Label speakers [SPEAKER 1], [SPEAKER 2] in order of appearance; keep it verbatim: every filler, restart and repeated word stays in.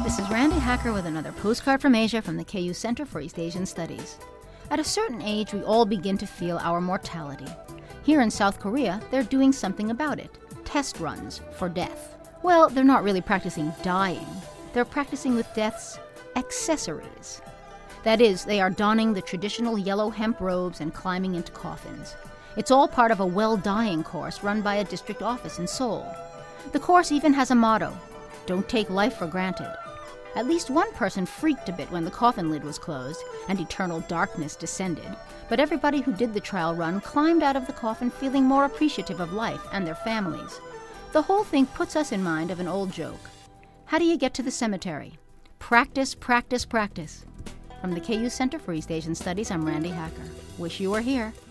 [SPEAKER 1] This is Randy Hacker with another postcard from Asia from the K U Center for East Asian Studies. At a certain age, we all begin to feel our mortality. Here in South Korea, they're doing something about it. Test runs for death. Well, they're not really practicing dying. They're practicing with death's accessories. That is, they are donning the traditional yellow hemp robes and climbing into coffins. It's all part of a well-dying course run by a district office in Seoul. The course even has a motto: don't take life for granted. At least one person freaked a bit when the coffin lid was closed and eternal darkness descended, but everybody who did the trial run climbed out of the coffin feeling more appreciative of life and their families. The whole thing puts us in mind of an old joke. How do you get to the cemetery? Practice, practice, practice. From the K U Center for East Asian Studies, I'm Randy Hacker. Wish you were here.